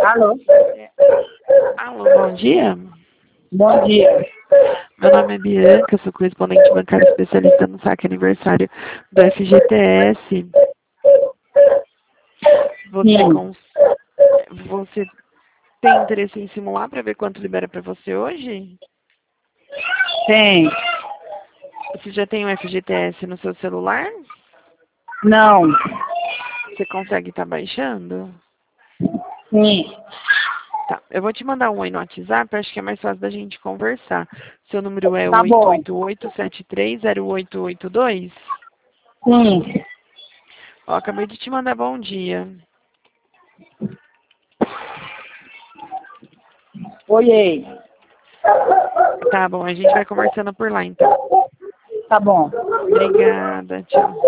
Alô? Alô, bom dia. Bom dia. Meu nome é Bianca, sou correspondente bancária especialista no saque aniversário do FGTS. Você, Sim. você tem interesse em simular para ver quanto libera para você hoje? Tem. Você já tem o FGTS no seu celular? Não. Você consegue estar baixando? Sim. Tá, eu vou te mandar um aí no WhatsApp, acho que é mais fácil da gente conversar. Seu número é Tá bom. 888-730882? Sim. Ó, acabei de te mandar bom dia. Oiê. Tá bom, a gente vai conversando por lá então. Tá bom. Obrigada, tchau.